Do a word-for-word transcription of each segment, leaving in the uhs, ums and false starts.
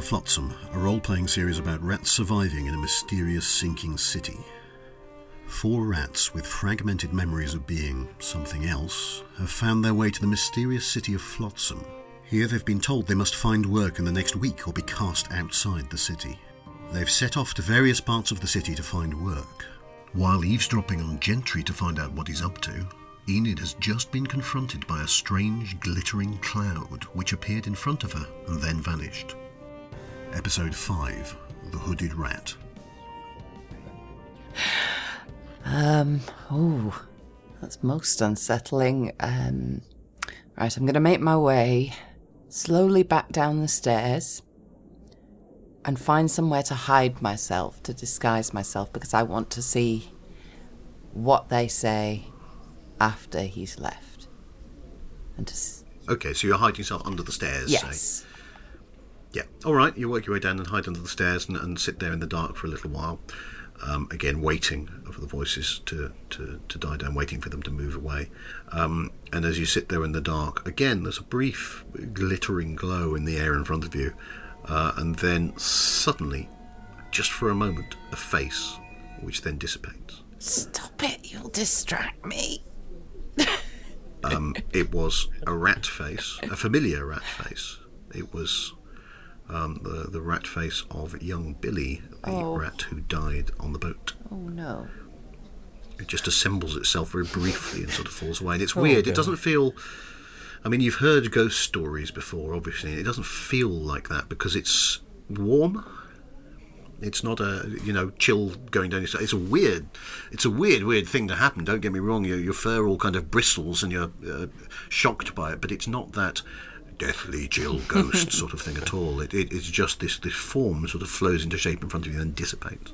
Flotsam, a role-playing series about rats surviving in a mysterious sinking city. Four rats with fragmented memories of being something else have found their way to the mysterious city of Flotsam. Here they've been told they must find work in the next week or be cast outside the city. They've set off to various parts of the city to find work. While eavesdropping on Gentry to find out what he's up to, Enid has just been confronted by a strange, glittering cloud which appeared in front of her and then vanished. Episode five, The Hooded Rat. Um, oh, that's most unsettling. Um, right, I'm going to make my way slowly back down the stairs and find somewhere to hide myself, to disguise myself, because I want to see what they say after he's left. And to s- Okay, so you're hiding yourself under the stairs, Yes. say? Yeah. All right, you work your way down and hide under the stairs and, and sit there in the dark for a little while. Um, again, waiting for the voices to, to, to die down, waiting for them to move away. Um, and as you sit there in the dark, again, there's a brief glittering glow in the air in front of you. Uh, and then suddenly, just for a moment, a face, which then dissipates. Stop it, you'll distract me. Um, it was a rat face, a familiar rat face. It was um, the, the rat face of young Billy, the Oh. rat who died on the boat. Oh, no. It just assembles itself very briefly and sort of falls away. And it's Oh, weird. God. It doesn't feel... I mean, you've heard ghost stories before, obviously. It doesn't feel like that because it's warm. It's not a, you know, chill going down your side. It's a weird, it's a weird, weird thing to happen. Don't get me wrong. Your, your fur all kind of bristles and you're uh, shocked by it, but it's not that deathly chill ghost sort of thing at all. It, it, it's just this, this form sort of flows into shape in front of you and dissipates.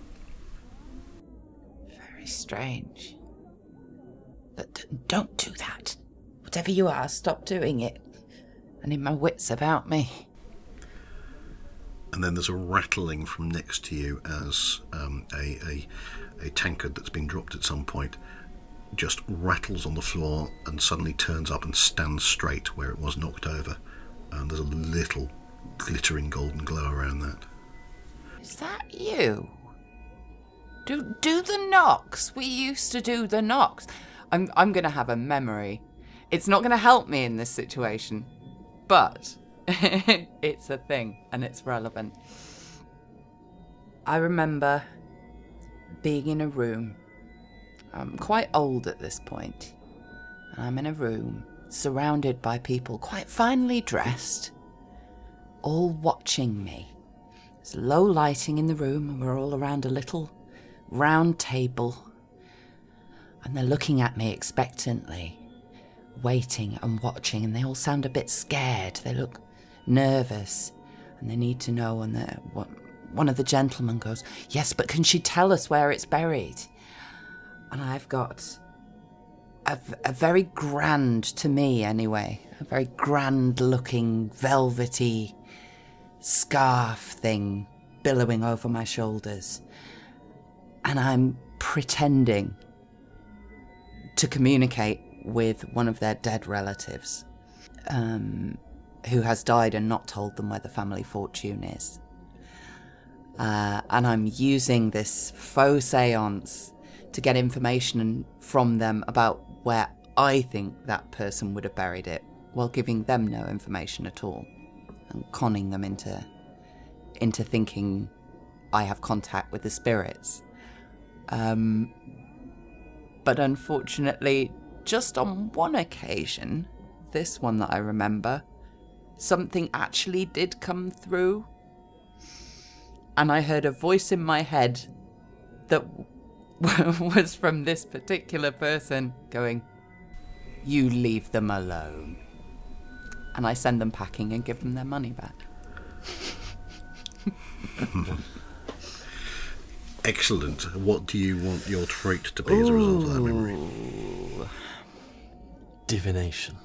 Very strange. But d- don't do that. Whatever you are, stop doing it. I need my wits about me. And then there's a rattling from next to you as um, a, a a tankard that's been dropped at some point just rattles on the floor and suddenly turns up and stands straight where it was knocked over. And there's a little glittering golden glow around that. Is that you? Do do the knocks. We used to do the knocks. I'm I'm gonna have a memory. It's not gonna help me in this situation, but it's a thing and it's relevant. I remember being in a room. I'm quite old at this point, and I'm in a room surrounded by people quite finely dressed, all watching me. There's low lighting in the room, and we're all around a little round table, and they're looking at me expectantly, waiting and watching, and they all sound a bit scared. They look nervous, and they need to know. And what one of the gentlemen goes, "Yes, but can she tell us where it's buried?" And I've got a, a very grand, to me anyway, a very grand-looking velvety scarf thing billowing over my shoulders, and I'm pretending to communicate with one of their dead relatives, um, who has died and not told them where the family fortune is. Uh, and I'm using this faux seance to get information from them about where I think that person would have buried it, while giving them no information at all, and conning them into into thinking I have contact with the spirits. Um, but unfortunately, just on one occasion, this one that I remember, something actually did come through, and I heard a voice in my head that was from this particular person going, "You leave them alone." And I send them packing and give them their money back. Excellent. What do you want your trait to be as a result of that memory? Divination.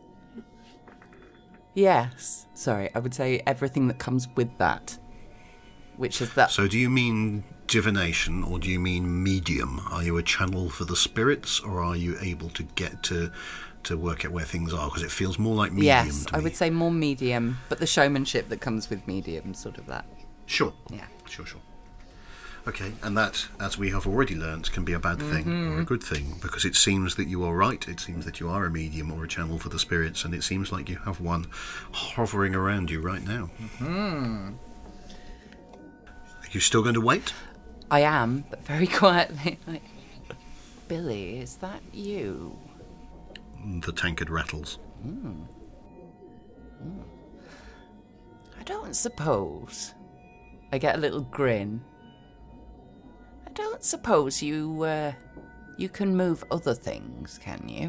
Yes. Sorry, I would say everything that comes with that. Which is that... So do you mean divination or do you mean medium? Are you a channel for the spirits or are you able to get to to work out where things are, because it feels more like medium Yes, to me. I would say more medium, but the showmanship that comes with medium, sort of that. Sure. Yeah. Sure, sure. Okay, and that, as we have already learnt, can be a bad thing Mm-hmm. or a good thing, because it seems that you are right. It seems that you are a medium or a channel for the spirits, and it seems like you have one hovering around you right now. Mm-hmm. Are you still going to wait? I am, but very quietly. Like, Billy, is that you? The tankard rattles. Mm. Mm. I don't suppose. I get a little grin. I don't suppose you, uh, you can move other things, can you?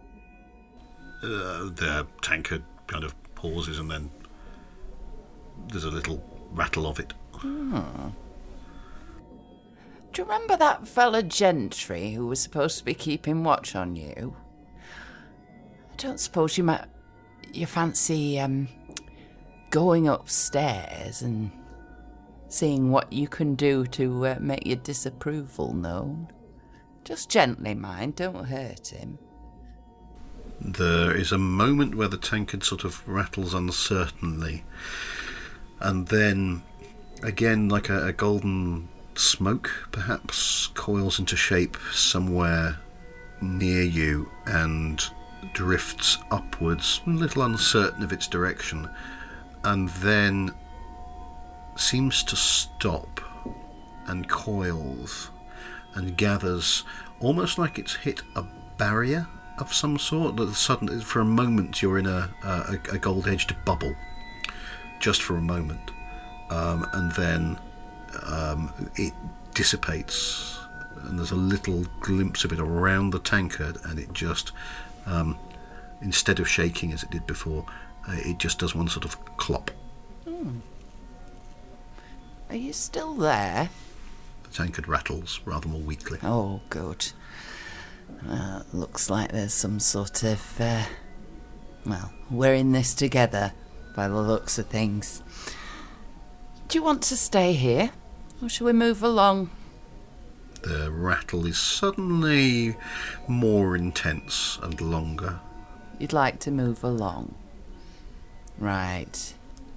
Uh, the tankard kind of pauses, and then there's a little rattle of it. Hmm. Do you remember that fella Gentry who was supposed to be keeping watch on you? I don't suppose you might... You fancy, um... going upstairs and seeing what you can do to uh, make your disapproval known? Just gently, mind. Don't hurt him. There is a moment where the tankard sort of rattles uncertainly, and then, again, like a, a golden smoke, perhaps, coils into shape somewhere near you and drifts upwards, a little uncertain of its direction, and then seems to stop and coils and gathers, almost like it's hit a barrier of some sort. That suddenly, for a moment, you're in a, a, a gold-edged bubble, just for a moment, um, and then um, it dissipates, and there's a little glimpse of it around the tankard, and it just, um, instead of shaking as it did before, uh, it just does one sort of clop. Hmm. Are you still there? The tankard rattles rather more weakly. Oh, good. Uh, looks like there's some sort of, uh, well, we're in this together, by the looks of things. Do you want to stay here, or shall we move along? The rattle is suddenly more intense and longer. You'd like to move along. Right.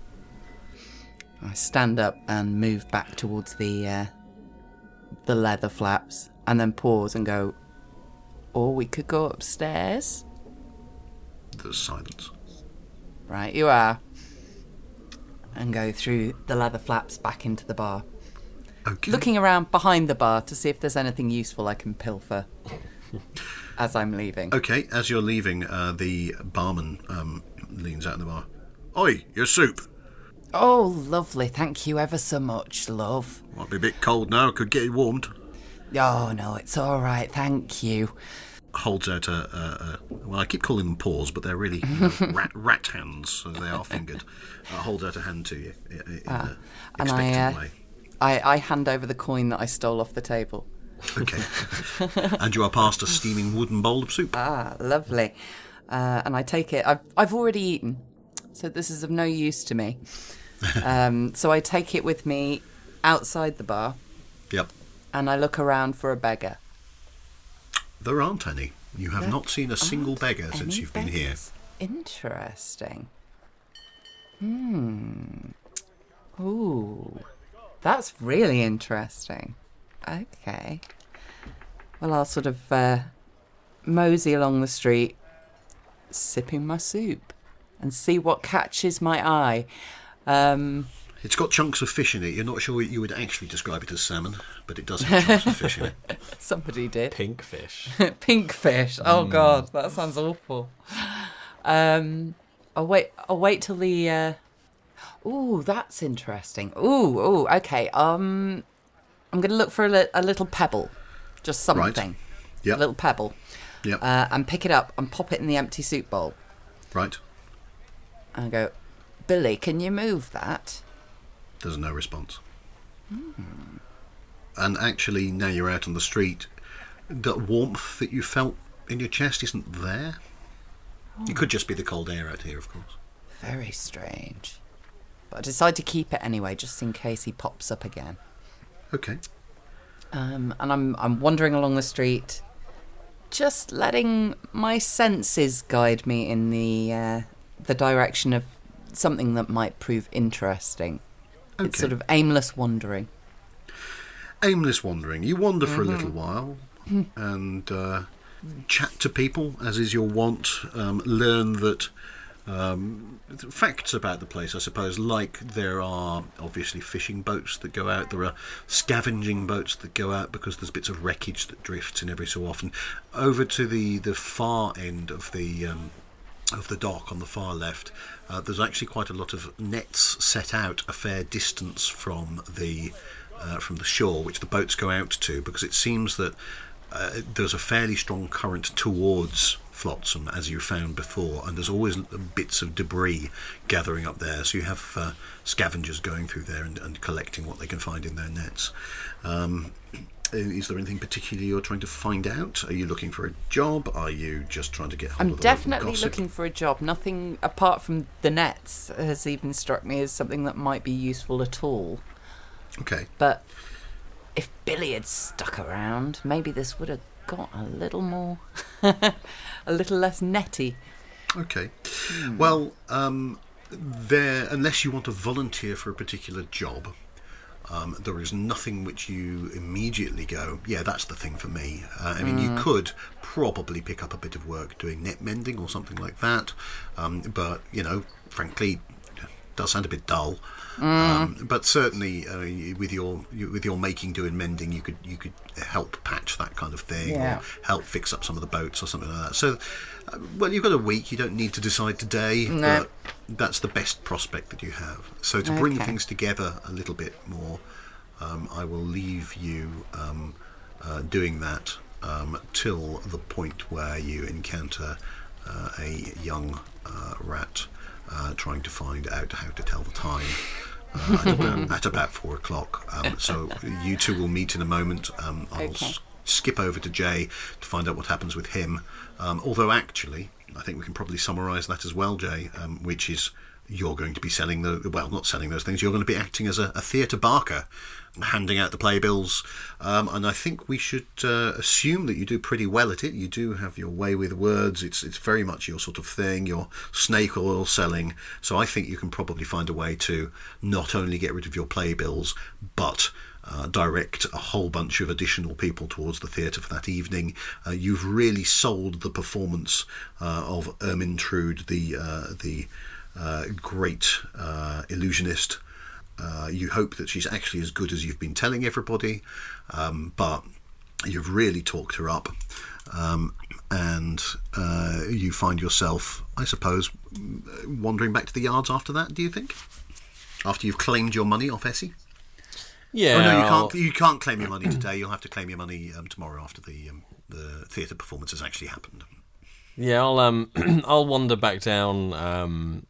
I stand up and move back towards the, uh, the leather flaps, and then pause and go, or we could go upstairs. There's silence. Right, you are. And go through the leather flaps back into the bar. Okay. Looking around behind the bar to see if there's anything useful I can pilfer as I'm leaving. Okay, as you're leaving, uh, the barman um, leans out in the bar. Oi, your soup. Oh, lovely. Thank you ever so much, love. Might be a bit cold now. Could get it warmed. Oh, no, it's all right. Thank you. Holds out a, a, a well, I keep calling them paws, but they're really you know, rat, rat hands, so they are fingered. Uh, holds out a hand to you in, in Ah, an and expectant I, uh, way. I, I hand over the coin that I stole off the table. Okay. And you are passed a steaming wooden bowl of soup. Ah, lovely. Uh, and I take it. I've, I've already eaten, so this is of no use to me. Um, so I take it with me outside the bar. Yep. And I look around for a beggar. There aren't any. You have There not seen a single beggar since Any you've been here. beggars? Interesting. Hmm. Ooh. That's really interesting. Okay. Well, I'll sort of uh, mosey along the street, sipping my soup, and see what catches my eye. Um, It's got chunks of fish in it. You're not sure you would actually describe it as salmon, but it does have chunks of fish in it. somebody did. Pink fish. Pink fish. Oh God, that sounds awful. Um, I'll wait. I'll wait till the. Uh... Ooh, that's interesting. Ooh, ooh. Okay. Um, I'm gonna look for a, li- a little pebble, just something. Yep. A little pebble. Yep. Uh, and pick it up and pop it in the empty soup bowl. Right. And I go, Billy, can you move that? There's no response. Mm. And actually, now you're out on the street, the warmth that you felt in your chest isn't there. Oh. It could just be the cold air out here, of course. Very strange. But I decide to keep it anyway, just in case he pops up again. Okay. Um, and I'm I'm wandering along the street, just letting my senses guide me in the uh, the direction of something that might prove interesting. Okay. It's sort of aimless wandering. Aimless wandering. You wander for Mm-hmm. a little while and uh, chat to people, as is your wont. Um, learn that um, facts about the place, I suppose, like there are obviously fishing boats that go out. There are scavenging boats that go out because there's bits of wreckage that drifts in every so often. Over to the, the far end of the... Um, of the dock on the far left, uh, there's actually quite a lot of nets set out a fair distance from the uh, from the shore, which the boats go out to, because it seems that uh, there's a fairly strong current towards Flotsam, as you found before, and there's always bits of debris gathering up there, so you have uh, scavengers going through there and, and collecting what they can find in their nets. Um, Is there anything particularly you're trying to find out? Are you looking for a job? Are you just trying to get hold I'm of the definitely gossip? looking for a job. Nothing apart from the nets has even struck me as something that might be useful at all. Okay. But if Billy had stuck around, maybe this would have got a little more, a little less netty. Okay. Hmm. Well, um, there, unless you want to volunteer for a particular job, Um, there is nothing which you immediately go, yeah, that's the thing for me. Uh, I mean, mm. you could probably pick up a bit of work doing net mending or something like that, um, but, you know, frankly, it does sound a bit dull. Mm. Um, but certainly, uh, with your with your making, doing mending, you could you could help patch that kind of thing, yeah. or help fix up some of the boats or something like that. So, uh, well, you've got a week. You don't need to decide today, no. but that's the best prospect that you have. So to bring okay. things together a little bit more, um, I will leave you um, uh, doing that um, till the point where you encounter uh, a young uh, rat uh, trying to find out how to tell the time. Uh, at, about, at about four o'clock. Um, so you two will meet in a moment. Um, I'll okay. s- skip over to Jay to find out what happens with him. Um, although actually, I think we can probably summarise that as well, Jay, um, which is you're going to be selling the well, not selling those things. You're going to be acting as a, a theatre barker, handing out the playbills, um, and I think we should uh, assume that you do pretty well at it. You do have your way with words. It's it's very much your sort of thing. Your snake oil selling. So I think you can probably find a way to not only get rid of your playbills, but Uh, direct a whole bunch of additional people towards the theatre for that evening. Uh, you've really sold the performance uh, of Ermintrude, the uh, the uh, great uh, illusionist. Uh, you hope that she's actually as good as you've been telling everybody, um, but you've really talked her up, um, and uh, you find yourself, I suppose, wandering back to the yards after that, do you think? After you've claimed your money off Essie? Yeah. Oh no, you can't. You can't claim your money today. You'll have to claim your money um, tomorrow after the um, the theatre performance has actually happened. Yeah, I'll um, I'll wander back down. Um,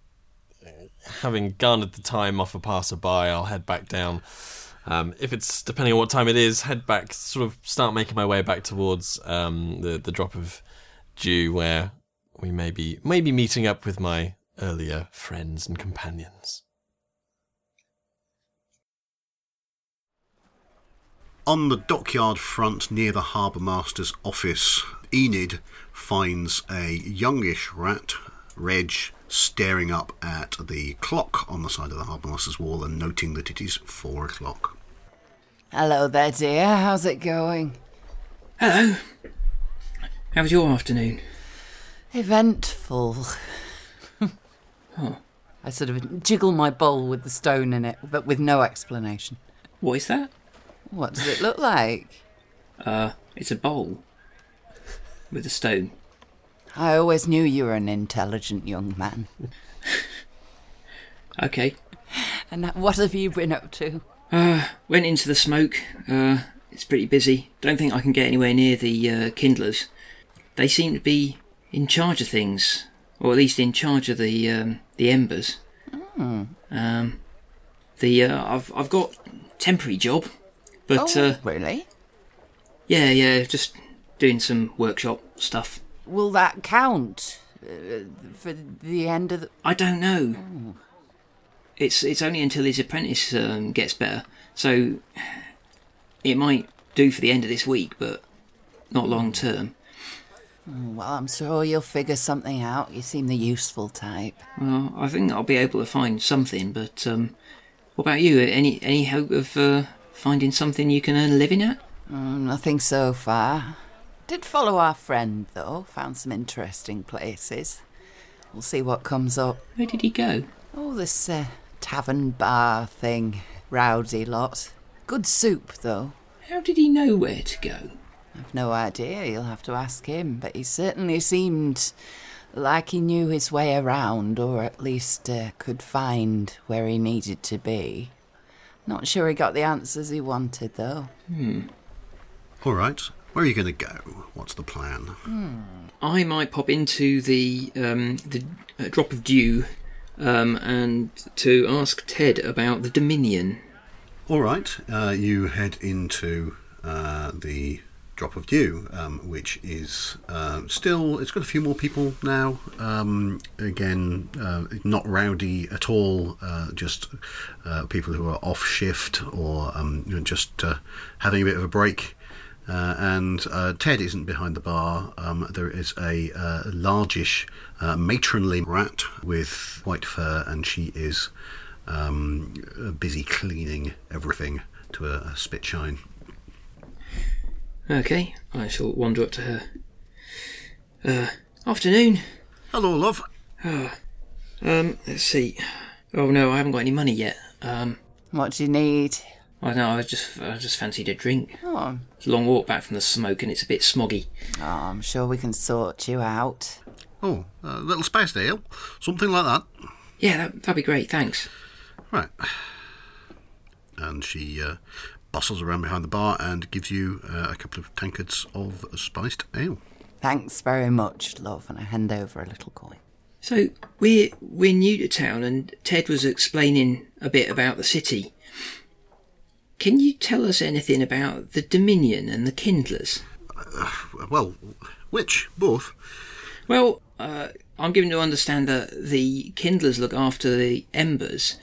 having garnered the time off a passerby, I'll head back down. Um, if it's depending on what time it is, head back. Sort of start making my way back towards um, the the drop of dew, where we may be maybe meeting up with my earlier friends and companions. On the dockyard front near the harbour master's office, Enid finds a youngish rat, Reg, staring up at the clock on the side of the harbour master's wall and noting that it is four o'clock. Hello there, dear. How's it going? Hello. How was your afternoon? Eventful. Oh. I sort of jiggle my bowl with the stone in it, but with no explanation. What is that? What does it look like? Uh, it's a bowl. With a stone. I always knew you were an intelligent young man. Okay. And what have you been up to? Uh, went into the smoke. Uh, it's pretty busy. Don't think I can get anywhere near the uh, kindlers. They seem to be in charge of things. Or at least in charge of the um, the embers. Mm. Um, the uh, I've I've got a temporary job. But, oh, uh, really? Yeah, yeah, just doing some workshop stuff. Will that count uh, for the end of the... I don't know. Oh. It's it's only until his apprentice um, gets better, so it might do for the end of this week, but not long term. Well, I'm sure you'll figure something out. You seem the useful type. Well, I think I'll be able to find something, but um, what about you? Any any hope of uh, finding something you can earn a living at? Mm, nothing so far. Did follow our friend, though. Found some interesting places. We'll see what comes up. Where did he go? Oh, this uh, tavern bar thing. Rowdy lot. Good soup, though. How did he know where to go? I've no idea. You'll have to ask him. But he certainly seemed like he knew his way around, or at least uh, could find where he needed to be. Not sure he got the answers he wanted, though. Hmm. All right. Where are you going to go? What's the plan? Hmm. I might pop into the um, the uh, Drop of Dew um, and to ask Ted about the Dominion. All right. Uh, you head into uh, the Drop of Dew, um, which is uh, still, it's got a few more people now. Um, again, uh, not rowdy at all, uh, just uh, people who are off shift or um, you know, just uh, having a bit of a break. Uh, and uh, Ted isn't behind the bar. Um, there is a uh, largish, uh, matronly rat with white fur, and she is um, busy cleaning everything to a, a spit shine. Okay, I shall wander up to her. Uh, afternoon. Hello, love. Oh, um, let's see. Oh no, I haven't got any money yet. Um, What do you need? I don't know, I just, I just fancied a drink. Oh, It's a long walk back from the smoke and it's a bit smoggy. oh I'm sure we can sort you out. Oh, a little spiced ale, something like that. Yeah, that, that'd be great, thanks. Right. And she uh, bustles around behind the bar and gives you uh, a couple of tankards of spiced ale. Thanks very much, love, and I hand over a little coin. So, we're, we're new to town and Ted was explaining a bit about the city. Can you tell us anything about the Dominion and the Kindlers? Uh, well, which? Both? Well, uh, I'm given to understand that the Kindlers look after the Embers,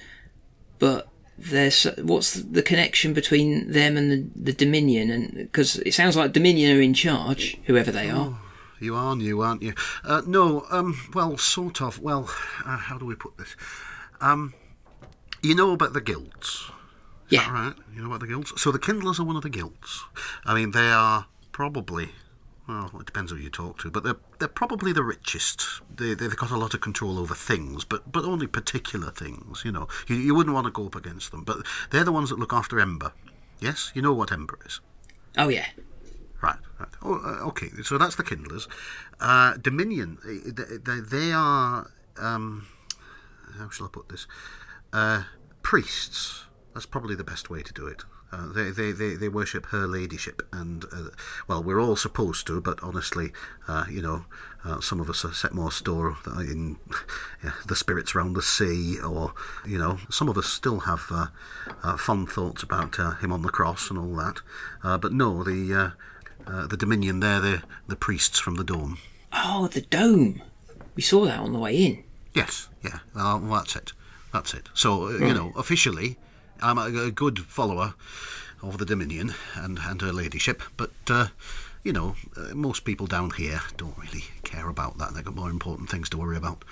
but there's what's the connection between them and the, the Dominion? And because it sounds like Dominion are in charge, whoever they are. Oh, you are new, aren't you? Uh, no, um, well, sort of. Well, uh, how do we put this? Um, you know about the guilds. Is Yeah. that right? You know about the guilds? So the Kindlers are one of the guilds. I mean, they are probably, well, it depends who you talk to, but they're they're probably the richest. They, they've got a lot of control over things, but, but only particular things, you know. You, you wouldn't want to go up against them, but they're the ones that look after Ember. Yes? You know what Ember is? Oh, yeah. Right, right. Oh, uh, okay, so that's the Kindlers. Uh, Dominion, they, they, they are, um, how shall I put this? Uh, priests. That's probably the best way to do it. Uh, they, they, they, they worship her ladyship, and, uh, well, we're all supposed to, but honestly, uh, you know, uh, some of us set more store in yeah, the spirits around the sea, or, you know, some of us still have uh, uh, fond thoughts about uh, him on the cross and all that. Uh, but no, the uh, uh, the Dominion, they're the, the priests from the Dome. Oh, the dome. We saw that on the way in. Yes, yeah, uh, well, that's it. That's it. So, uh, you know, officially, I'm a, a good follower of the Dominion and, and her ladyship, but, uh, you know, uh, most people down here don't really care about that. They've got more important things to worry about.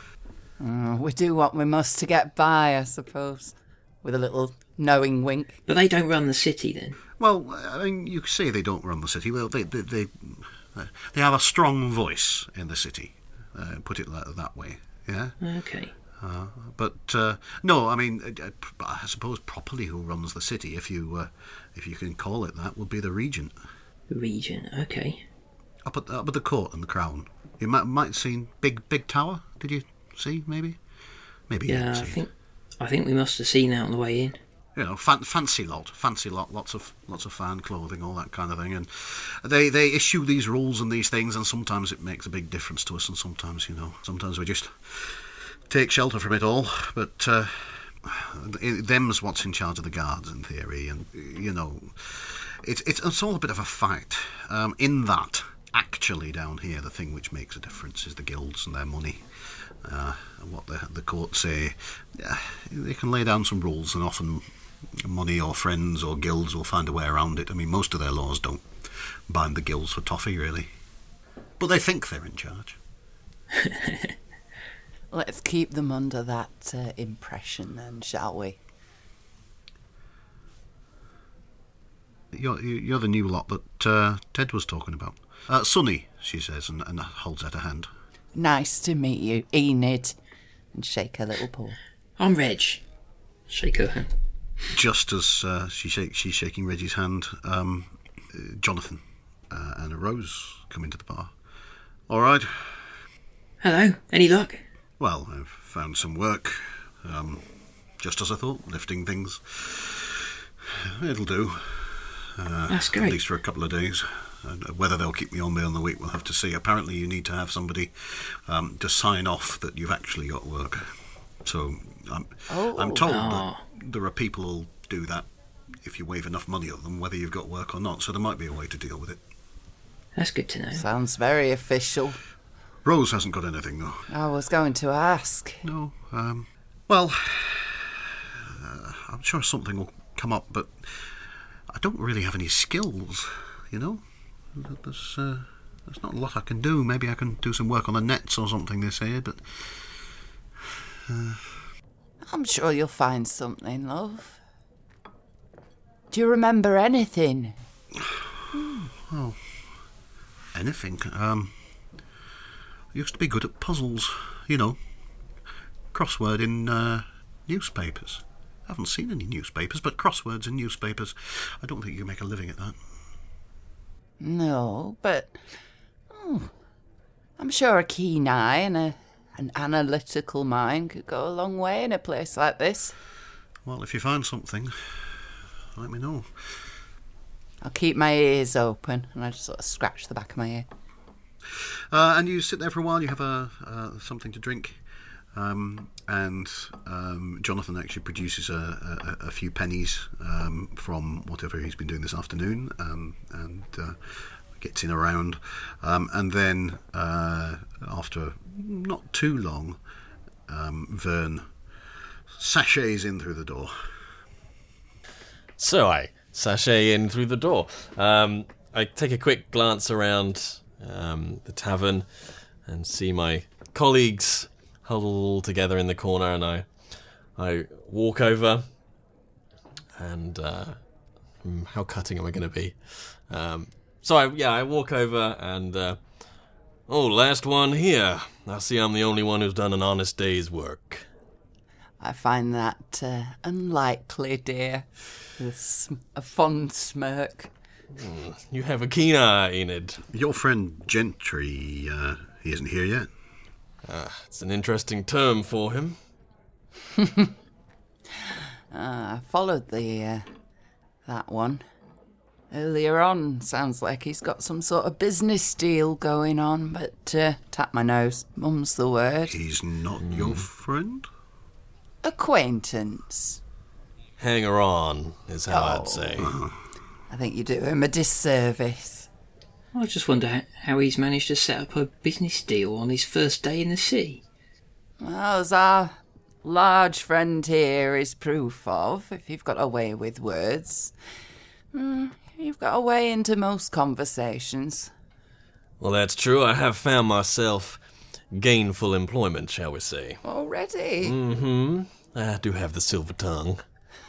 Mm, we do what we must to get by, I suppose. With a little knowing wink. But they don't run the city, then? Well, I mean, you say they don't run the city. Well, they they they, they have a strong voice in the city, uh, put it that, that way, yeah? Okay. Uh, but uh, no, I mean, uh, I suppose properly who runs the city, if you uh, if you can call it that, would be the regent. Regent, okay. Up at up at the court and the crown. You might might have seen big big tower. Did you see? Maybe, maybe. You Yeah, didn't I see think I think we must have seen that on the way in. it. You know, fan, fancy lot, fancy lot, lots of lots of fan clothing, all that kind of thing, and they they issue these rules and these things, and sometimes it makes a big difference to us, and sometimes, you know, sometimes we just take shelter from it all, but uh, them's what's in charge of the guards in theory, and you know, it's it's, it's all a bit of a fight. Um, in that, actually, down here, the thing which makes a difference is the guilds and their money. Uh, and what the the court say, yeah, they can lay down some rules, and often money or friends or guilds will find a way around it. I mean, most of their laws don't bind the guilds for toffee, really. But they think they're in charge. Let's keep them under that uh, impression then, shall we? You're, you're the new lot that uh, Ted was talking about. Uh, Sonny, she says, and, and holds out her hand. Nice to meet you, Enid. And shake her little paw. I'm Reg. Shake her hand. Just as uh, she shake, she's shaking Reggie's hand, um, uh, Jonathan uh, and Rose come into the bar. All right. Hello. Any luck? Well, I've found some work. Um, just as I thought, lifting things. It'll do. Uh, That's great. At least for a couple of days. And whether they'll keep me on beyond the week, we'll have to see. Apparently you need to have somebody um, to sign off that you've actually got work. So I'm, Oh. I'm told Oh. that there are people who'll do that if you wave enough money at them, whether you've got work or not. So there might be a way to deal with it. That's good to know. Sounds very official. Rose hasn't got anything, though. I was going to ask. No. Um, well, uh, I'm sure something will come up, but I don't really have any skills, you know? There's, uh, there's not a lot I can do. Maybe I can do some work on the nets or something, they say, but... Uh, I'm sure you'll find something, love. Do you remember anything? well, anything. Um, I used to be good at puzzles, you know. Crossword in uh, newspapers. I haven't seen any newspapers, but crosswords in newspapers. I don't think you can make a living at that. No, but oh, I'm sure a keen eye and a, an analytical mind could go a long way in a place like this. Well, if you find something, let me know. I'll keep my ears open, and I just sort of scratch the back of my ear. Uh, and you sit there for a while, you have a, uh, something to drink, um, and um, Jonathan actually produces a, a, a few pennies um, from whatever he's been doing this afternoon, um, and uh, gets in around. Um, and then, uh, after not too long, um, Vern sachets in through the door. So I sashay in through the door. Um, I take a quick glance around um, the tavern and see my colleagues huddled together in the corner, and I I walk over and uh, hmm, how cutting am I going to be? Um, so I yeah I walk over and uh, oh, last one here. I see I'm the only one who's done an honest day's work. I find that uh, unlikely, dear. With a, sm- a fond smirk. You have a keen eye, Enid. Your friend Gentry, uh, he isn't here yet. Uh, it's an interesting term for him. uh, I followed the uh, that one earlier on. Sounds like he's got some sort of business deal going on, but uh, tap my nose. Mum's the word. He's not mm. your friend? Acquaintance. Hanger on is how Oh. I'd say. I think you do him a disservice. I just wonder how- how he's managed to set up a business deal on his first day in the city. Well, as our large friend here is proof of, if you've got a way with words, mm, you've got a way into most conversations. Well, that's true. I have found myself gainful employment, shall we say. Already? Mm-hmm. I do have the silver tongue.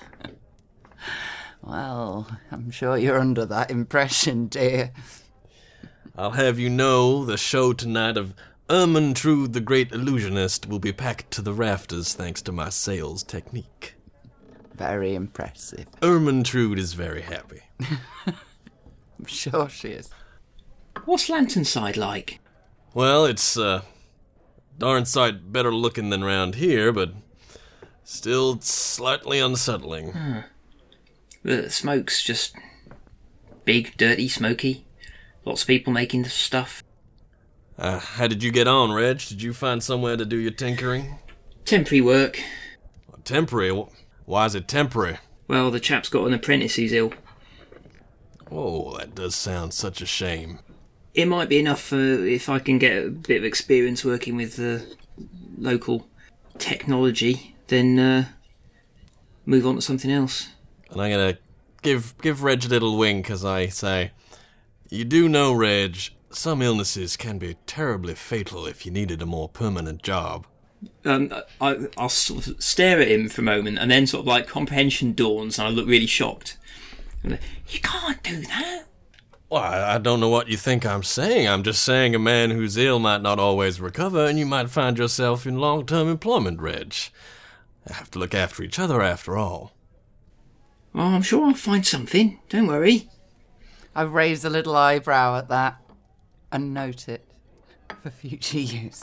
Well, I'm sure you're under that impression, dear. I'll have you know the show tonight of Ermintrude the Great Illusionist will be packed to the rafters thanks to my sales technique. Very impressive. Ermintrude is very happy. I'm sure she is. What's Lanternside like? Well, it's uh, darn sight better looking than round here, but still slightly unsettling. Hmm. The smoke's just big, dirty, smoky. Lots of people making the stuff. Uh, how did you get on, Reg? Did you find somewhere to do your tinkering? Temporary work. Temporary? Why is it temporary? Well, the chap's got an apprentice who's ill. Oh, that does sound such a shame. It might be enough uh, if I can get a bit of experience working with the local technology, then uh, move on to something else. And I'm gonna give give Reg a little wink as I say, you do know, Reg, some illnesses can be terribly fatal if you needed a more permanent job. Um, I, I'll sort of stare at him for a moment, and then sort of like comprehension dawns, and I look really shocked. And I, you can't do that. Well, I I don't know what you think I'm saying. I'm just saying a man who's ill might not always recover, and you might find yourself in long-term employment, Reg. I have to look after each other, after all. Oh, I'm sure I'll find something. Don't worry. I raise a little eyebrow at that and note it for future use.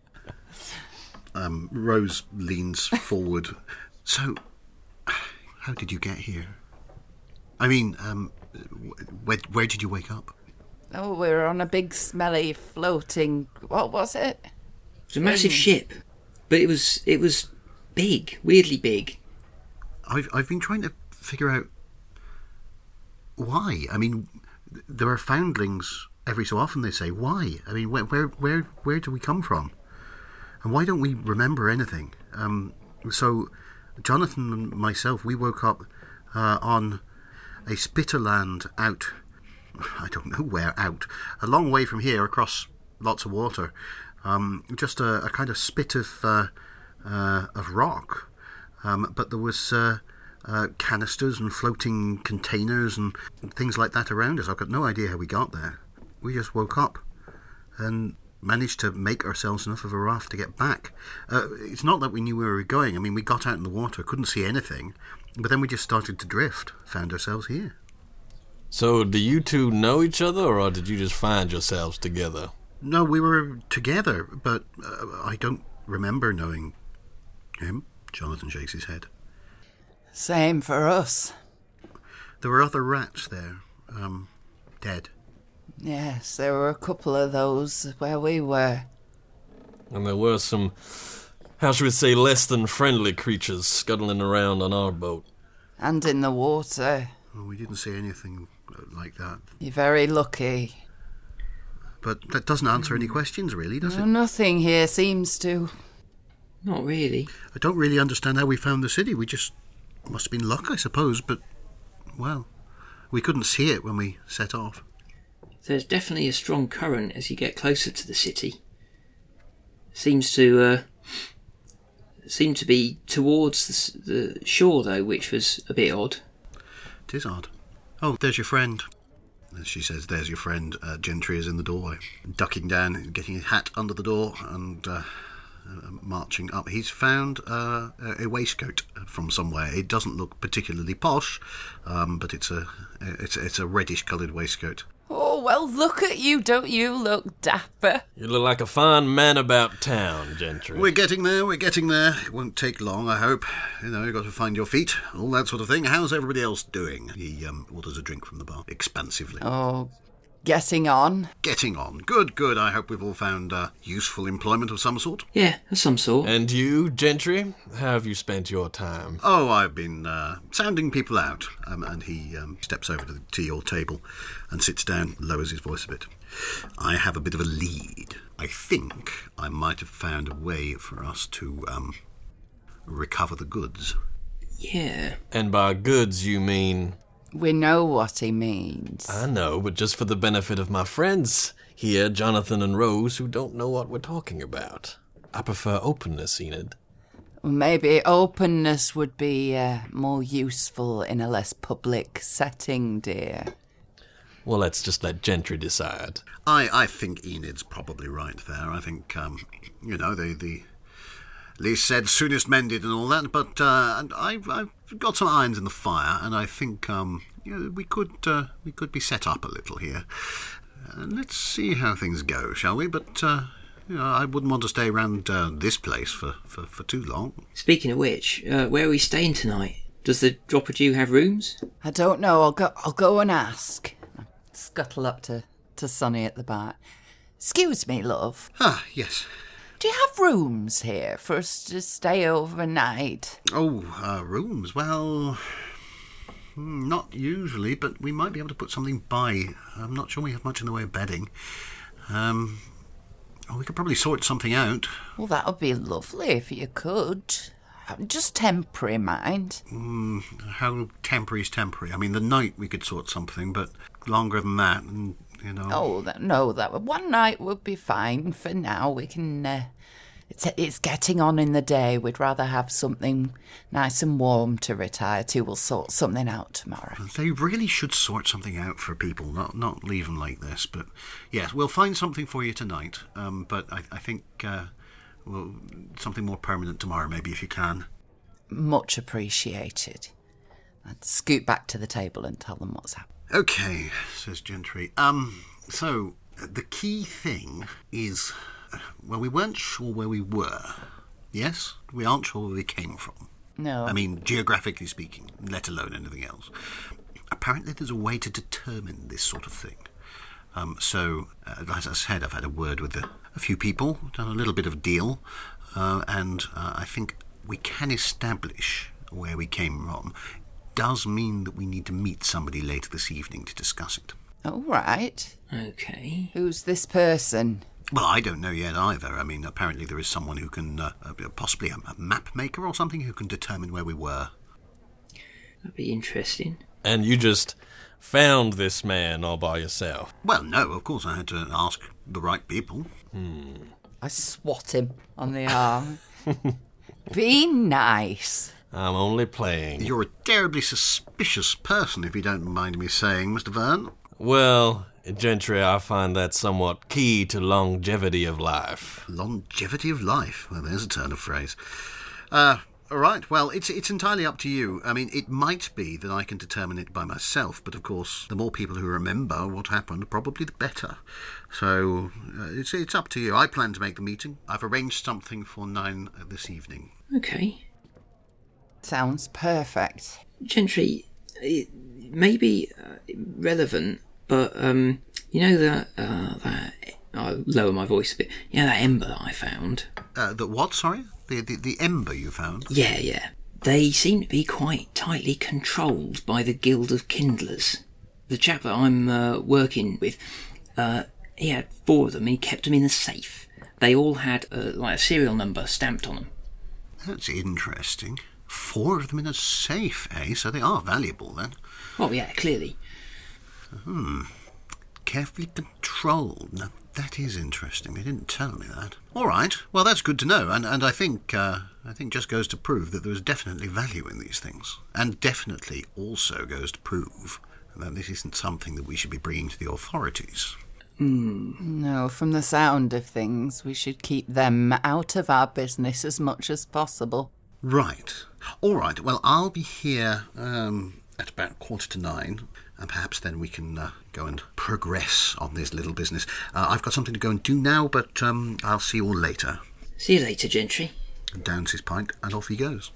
Um, Rose leans forward. So, how did you get here? I mean, um, where, where did you wake up? Oh, we were on a big, smelly, floating... What was it? It was a massive ship, but it was it was big, weirdly big. I've I've been trying to figure out why. I mean, there are foundlings every so often. They say why. I mean, where where where where do we come from, and why don't we remember anything? Um, so, Jonathan and myself, we woke up uh, on a spitterland out. I don't know where out. A long way from here, across lots of water. Um, just a, a kind of spit of uh, uh, of rock. Um, but there was uh, uh, canisters and floating containers and things like that around us. I've got no idea how we got there. We just woke up and managed to make ourselves enough of a raft to get back. Uh, it's not that we knew where we were going. I mean, we got out in the water, couldn't see anything, but then we just started to drift, found ourselves here. So, do you two know each other, or did you just find yourselves together? No, we were together, but uh, I don't remember knowing him. Jonathan shakes his head. Same for us. There were other rats there, um, dead. Yes, there were a couple of those where we were. And there were some, how should we say, less than friendly creatures scuttling around on our boat. And in the water. Well, we didn't see anything like that. You're very lucky. But that doesn't answer any questions, really, does No, it? nothing here seems to. Not really. I don't really understand how we found the city. We just must have been luck, I suppose, but, well, we couldn't see it when we set off. There's definitely a strong current as you get closer to the city. Seems to uh, seem to be towards the, the shore, though, which was a bit odd. It is odd. Oh, there's your friend. As she says, there's your friend. Uh, Gentry is in the doorway, ducking down, getting his hat under the door, and uh, uh, marching up. He's found uh, a waistcoat from somewhere. It doesn't look particularly posh, um, but it's a it's it's a reddish-coloured waistcoat. Oh, well, look at you. Don't you look dapper? You look like a fine man about town, Gentry. We're getting there, we're getting there. It won't take long, I hope. You know, you've got to find your feet, all that sort of thing. How's everybody else doing? He um, orders a drink from the bar, expansively. Oh, getting on. Getting on. Good, good. I hope we've all found uh, useful employment of some sort. Yeah, of some sort. And you, Gentry, how have you spent your time? Oh, I've been uh, sounding people out. Um, and he um, steps over to, the, to your table and sits down, lowers his voice a bit. I have a bit of a lead. I think I might have found a way for us to um, recover the goods. Yeah. And by goods, you mean... We know what he means. I know, but just for the benefit of my friends here, Jonathan and Rose, who don't know what we're talking about. I prefer openness, Enid. Well, maybe openness would be uh, more useful in a less public setting, dear. Well, let's just let Gentry decide. I, I think Enid's probably right there. I think, um, you know, the, the least said, soonest mended and all that, but uh, and I've, I've got some irons in the fire, and I think um, you know, we could uh, we could be set up a little here. Uh, let's see how things go, shall we? But uh, you know, I wouldn't want to stay around uh, this place for, for, for too long. Speaking of which, uh, where are we staying tonight? Does the Dropper Jew have rooms? I don't know. I'll go. I'll go and ask. Scuttle up to, to Sonny at the bar. Excuse me, love. Ah, yes. Do you have rooms here for us to stay overnight? Oh, uh, rooms. Well, not usually, but we might be able to put something by. I'm not sure we have much in the way of bedding. Um, oh, we could probably sort something out. Well, that would be lovely if you could. Just temporary, mind. Mm, how temporary is temporary? I mean, the night we could sort something, but longer than that, and you know. Oh, that, no, that one night would be fine for now. We can... Uh, it's, it's getting on in the day. We'd rather have something nice and warm to retire to. We'll sort something out tomorrow. They really should sort something out for people, not not leave them like this. But yes, we'll find something for you tonight. Um, but I, I think uh, well, something more permanent tomorrow, maybe, if you can. Much appreciated. I'd scoot back to the table and tell them what's happened. Okay, says Gentry. Um, so, uh, the key thing is, uh, well, we weren't sure where we were. Yes? We aren't sure where we came from. No. I mean, geographically speaking, let alone anything else. Apparently there's a way to determine this sort of thing. Um, so, uh, as I said, I've had a word with a, a few people, done a little bit of a deal, uh, and uh, I think we can establish where we came from. Does mean that we need to meet somebody later this evening to discuss it. All right. Okay. Who's this person? Well, I don't know yet either. I mean, apparently there is someone who can, uh, uh, possibly a, a map maker or something, who can determine where we were. That'd be interesting. And you just found this man all by yourself? Well, no, of course I had to ask the right people. Hmm. I swat him on the arm. Be nice. I'm only playing. You're a terribly suspicious person, if you don't mind me saying, Mister Verne. Well, Gentry, I find that somewhat key to longevity of life. Longevity of life? Well, there's a turn of phrase. Uh, all right, well, it's it's entirely up to you. I mean, it might be that I can determine it by myself, but of course, the more people who remember what happened, probably the better. So, uh, it's, it's up to you. I plan to make the meeting. I've arranged something for nine uh, this evening. Okay. Sounds perfect. Gentry, it may be uh, relevant, but um, you know that uh, that I'll lower my voice a bit. You know that ember that I found. Uh, the what? Sorry, the, the the ember you found. Yeah, yeah. They seem to be quite tightly controlled by the Guild of Kindlers. The chap that I'm uh, working with, uh, he had four of them. He kept them in a safe. They all had uh, like a serial number stamped on them. That's interesting. Four of them in a safe, eh? So they are valuable, then. Oh, yeah, clearly. Hmm. Carefully controlled. Now, that is interesting. They didn't tell me that. All right. Well, that's good to know. And and I think uh, I think just goes to prove that there is definitely value in these things. And definitely also goes to prove that this isn't something that we should be bringing to the authorities. Mm. No, from the sound of things, we should keep them out of our business as much as possible. Right. All right. Well, I'll be here um, at about quarter to nine, and perhaps then we can uh, go and progress on this little business. Uh, I've got something to go and do now, but um, I'll see you all later. See you later, Gentry. Downs his pint, and off he goes.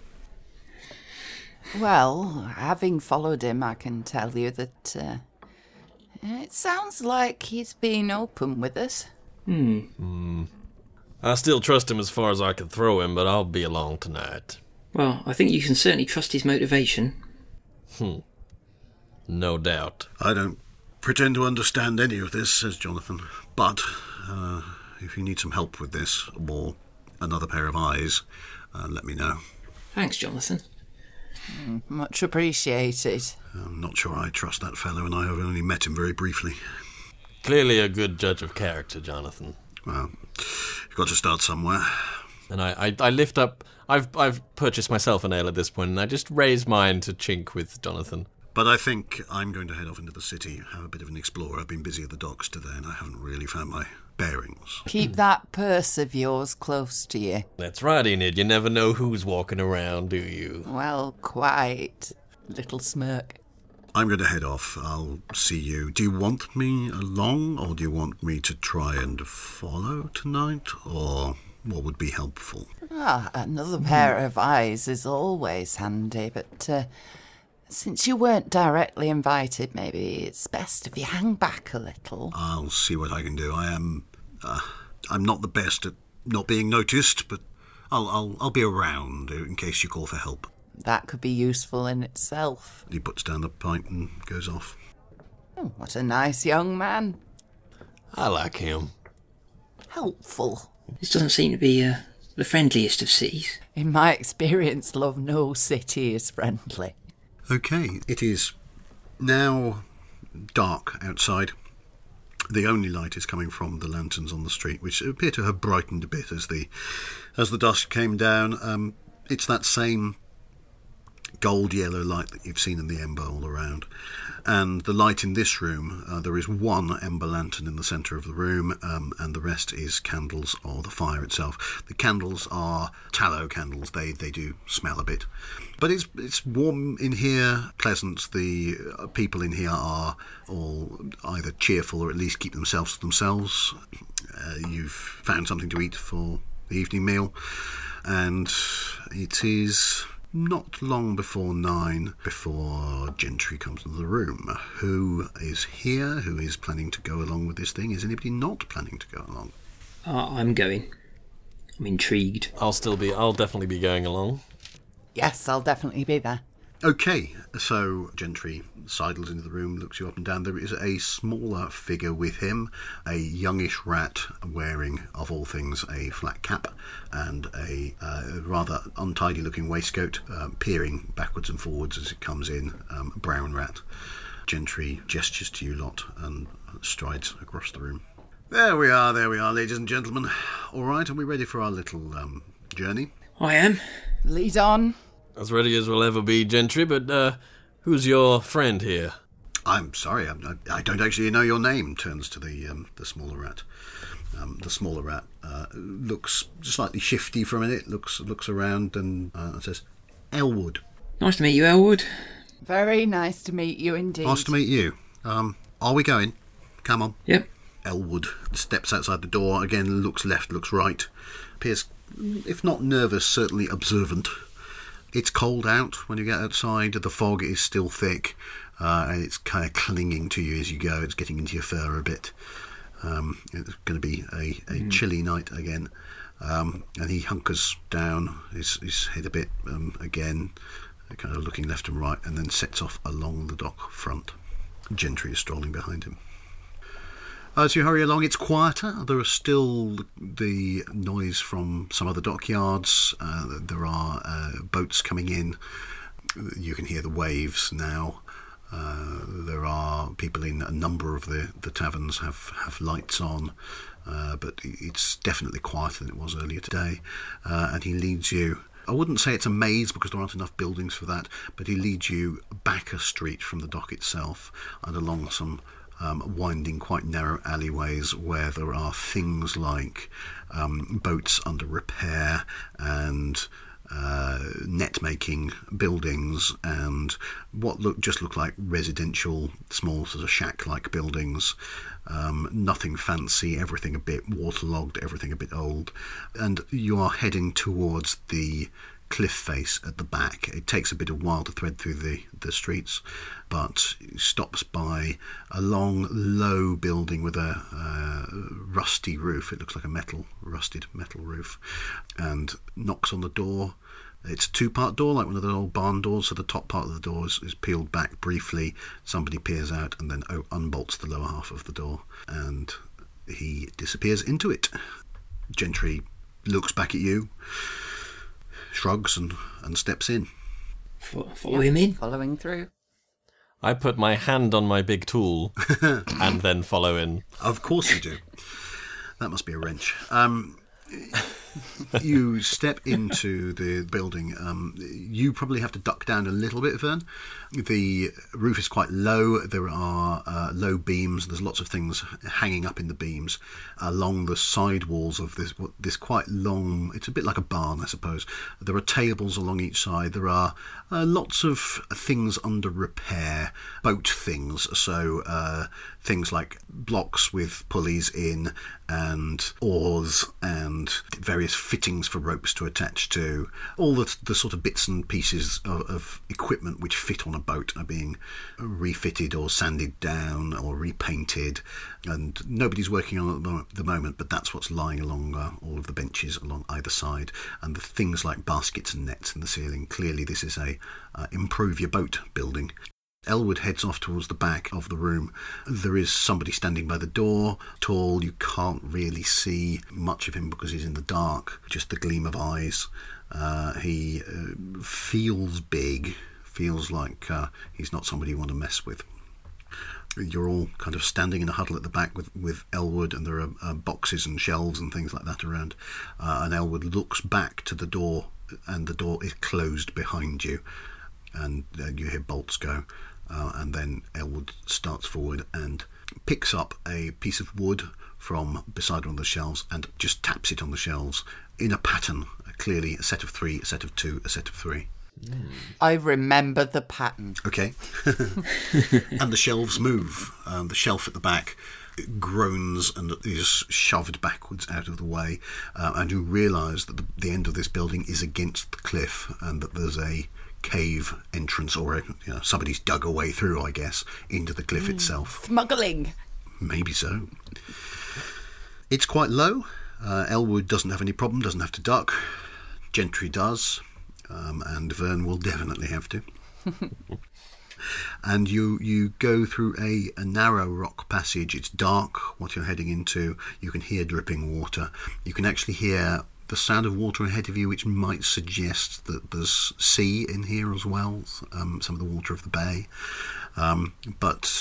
Well, having followed him, I can tell you that uh, it sounds like he's been open with us. Hmm. Hmm. I still trust him as far as I can throw him, but I'll be along tonight. Well, I think you can certainly trust his motivation. Hmm. No doubt. I don't pretend to understand any of this, says Jonathan. But uh, if you need some help with this, or another pair of eyes, uh, let me know. Thanks, Jonathan. Mm, much appreciated. I'm not sure I trust that fellow, and I have only met him very briefly. Clearly a good judge of character, Jonathan. Well, you've got to start somewhere. And I, I, I lift up... I've I've purchased myself an ale at this point, and I just raise mine to chink with Jonathan. But I think I'm going to head off into the city, have a bit of an explore. I've been busy at the docks today, and I haven't really found my bearings. Keep that purse of yours close to you. That's right, Enid. You never know who's walking around, do you? Well, quite. Little smirk. I'm going to head off. I'll see you. Do you want me along, or do you want me to try and follow tonight, or what would be helpful? Ah, another pair of eyes is always handy, but uh, since you weren't directly invited, maybe it's best if you hang back a little. I'll see what I can do. I am... Uh, I'm not the best at not being noticed, but I'll, I'll, I'll be around in case you call for help. That could be useful in itself. He puts down the pint and goes off. Oh, what a nice young man. I like him. Helpful. This doesn't seem to be uh, the friendliest of cities. In my experience, love, no city is friendly. Okay, it is now dark outside. The only light is coming from the lanterns on the street, which appear to have brightened a bit as the as the dusk came down. Um, it's that same gold-yellow light that you've seen in the Ember all around. And the light in this room, uh, there is one ember lantern in the centre of the room, um, and the rest is candles or the fire itself. The candles are tallow candles. They they do smell a bit. But it's it's warm in here, pleasant. The uh, people in here are all either cheerful or at least keep themselves to themselves. Uh, you've found something to eat for the evening meal, and it is not long before nine before Gentry comes into the room. Who is here? Who is planning to go along with this thing? Is anybody not planning to go along? Uh, I'm going. I'm intrigued. I'll still be. I'll definitely be going along. Yes, I'll definitely be there. Okay, so Gentry sidles into the room, looks you up and down. There is a smaller figure with him, a youngish rat wearing, of all things, a flat cap and a uh, rather untidy-looking waistcoat, uh, peering backwards and forwards as it comes in, um, a brown rat. Gentry gestures to you lot and strides across the room. There we are, there we are, ladies and gentlemen. All right, are we ready for our little um, journey? I am. Lead on. As ready as we'll ever be, Gentry, but uh, who's your friend here? I'm sorry, I, I don't actually know your name, turns to the um, the smaller rat. Um, the smaller rat uh, looks slightly shifty for a minute, looks looks around and uh, says, Elwood. Nice to meet you, Elwood. Very nice to meet you indeed. Nice to meet you. Um, are we going? Come on. Yep. Elwood steps outside the door, again looks left, looks right. Appears, if not nervous, certainly observant. It's cold out when you get outside. The fog is still thick, uh, and it's kind of clinging to you as you go. It's getting into your fur a bit. Um, it's going to be a, a mm. chilly night again. Um, and he hunkers down, his, his head a bit um, again, kind of looking left and right, and then sets off along the dock front. Gentry is strolling behind him. As you hurry along, it's quieter. There are still the noise from some of the dockyards. Uh, there are uh, boats coming in. You can hear the waves now. Uh, there are people in a number of the, the taverns have, have lights on, uh, but it's definitely quieter than it was earlier today. Uh, and he leads you, I wouldn't say it's a maze because there aren't enough buildings for that, but he leads you back a street from the dock itself and along some Um, winding, quite narrow alleyways where there are things like um, boats under repair and uh, net-making buildings and what look just look like residential, small sort of shack-like buildings. Um, nothing fancy, everything a bit waterlogged, everything a bit old. And you are heading towards the cliff face at the back. It takes a bit of while to thread through the, the streets, but stops by a long, low building with a uh, rusty roof. It looks like a metal, rusted metal roof, and knocks on the door. It's a two-part door, like one of the old barn doors, so the top part of the door is, is peeled back briefly. Somebody peers out and then oh, unbolts the lower half of the door, and he disappears into it. Gentry looks back at you, shrugs and, and steps in. Follow him in. Following through. I put my hand on my big tool and then follow in. Of course you do. That must be a wrench. Um, you step into the building. Um, you probably have to duck down a little bit, Vern. The roof is quite low. There are uh, low beams. There's lots of things hanging up in the beams along the side walls of this this quite long. It's a bit like a barn, I suppose. There are tables along each side. There are uh, lots of things under repair, boat things. So uh, things like blocks with pulleys in and oars and various fittings for ropes to attach to. All the, the sort of bits and pieces of, of equipment which fit on a boat are being refitted or sanded down or repainted, and nobody's working on it at the moment, but that's what's lying along uh, all of the benches along either side, and the things like baskets and nets in the ceiling. Clearly this is a uh, improve your boat building. Elwood heads off towards the back of the room. There is somebody standing by the door, tall. You can't really see much of him because he's in the dark, just the gleam of eyes. Uh, he uh, feels big, feels like uh, he's not somebody you want to mess with. You're all kind of standing in a huddle at the back with, with Elwood, and there are uh, boxes and shelves and things like that around. Uh, and Elwood looks back to the door, and the door is closed behind you. And uh, you hear bolts go. Uh, and then Elwood starts forward and picks up a piece of wood from beside one of the shelves and just taps it on the shelves in a pattern. Clearly a set of three, a set of two, a set of three. Mm. I remember the pattern. Okay. And the shelves move. Um, the shelf at the back groans and is shoved backwards out of the way. Uh, and you realise that the, the end of this building is against the cliff, and that there's a cave entrance, or a, you know, somebody's dug a way through, I guess, into the cliff mm. itself. Smuggling. Maybe so. It's quite low. Uh, Elwood doesn't have any problem, doesn't have to duck. Gentry does. Um, and Vern will definitely have to. And you, you go through a, a narrow rock passage. It's dark, what you're heading into. You can hear dripping water. You can actually hear the sound of water ahead of you, which might suggest that there's sea in here as well, um, some of the water of the bay. Um, but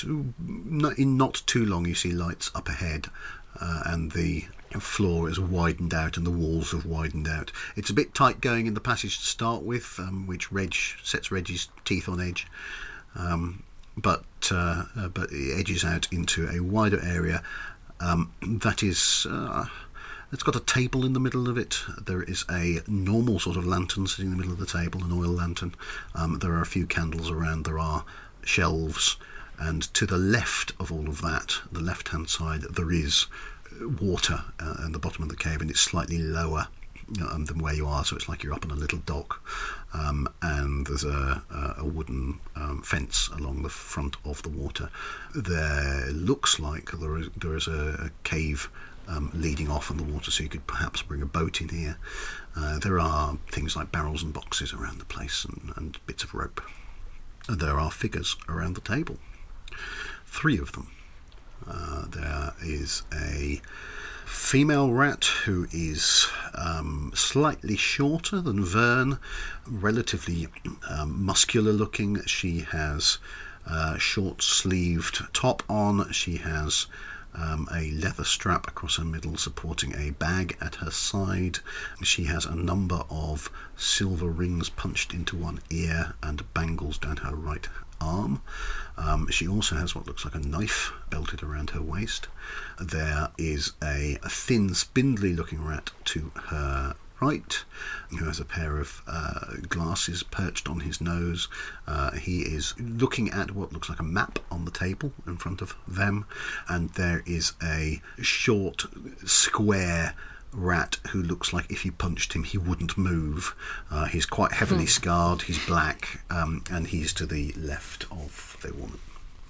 in not too long you see lights up ahead, uh, and the floor is widened out and the walls have widened out. It's a bit tight going in the passage to start with, um, which Reg sets Reg's teeth on edge, um, but uh, uh, but it edges out into a wider area um, that is uh, it's got a table in the middle of it. There is a normal sort of lantern sitting in the middle of the table, an oil lantern. Um, there are a few candles around. There are shelves, and to the left of all of that, the left hand side, there is water uh, in the bottom of the cave, and it's slightly lower um, than where you are, so it's like you're up on a little dock, um, and there's a, a wooden um, fence along the front of the water. There looks like there is, there is a, a cave um, leading off on the water, so you could perhaps bring a boat in here. Uh, there are things like barrels and boxes around the place, and, and bits of rope. And there are figures around the table, three of them. Uh, there is a female rat who is um, slightly shorter than Vern, relatively um, muscular looking. She has a short-sleeved top on. She has um, a leather strap across her middle supporting a bag at her side. She has a number of silver rings punched into one ear and bangles down her right arm. Um, she also has what looks like a knife belted around her waist. There is a, a thin, spindly looking rat to her right, who has a pair of uh, glasses perched on his nose. Uh, he is looking at what looks like a map on the table in front of them, and there is a short, square rat who looks like if you punched him he wouldn't move. Uh, he's quite heavily scarred, he's black, um, and he's to the left of the woman.